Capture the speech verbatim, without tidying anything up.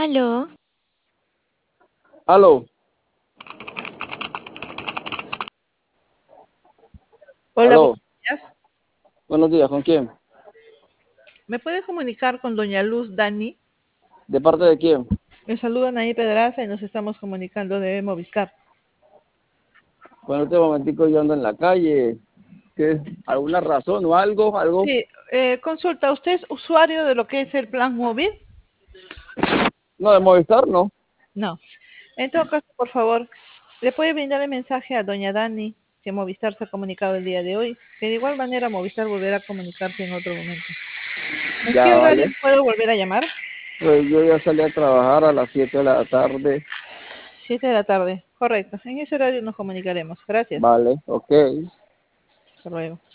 Aló, Aló, Hola, buenos aló, días. buenos días, ¿con quién? ¿Me puede comunicar con doña Luz Dani? ¿De parte de quién? Me saluda Nayib Pedraza y nos estamos comunicando de Movistar. Bueno, este momentico yo ando en la calle. ¿Qué? ¿Alguna razón o algo? ¿Algo? Sí, eh, consulta, ¿usted es usuario de lo que es el plan móvil? No, de Movistar, no. No. En todo caso, por favor, ¿le puede brindar el mensaje a doña Dani que Movistar se ha comunicado el día de hoy? Que de igual manera Movistar volverá a comunicarse en otro momento. ¿En qué Ya, horario vale. puedo volver a llamar? Pues yo ya salí a trabajar a las siete de la tarde. Siete de la tarde. Correcto. En ese horario nos comunicaremos. Gracias. Vale, ok. Hasta luego.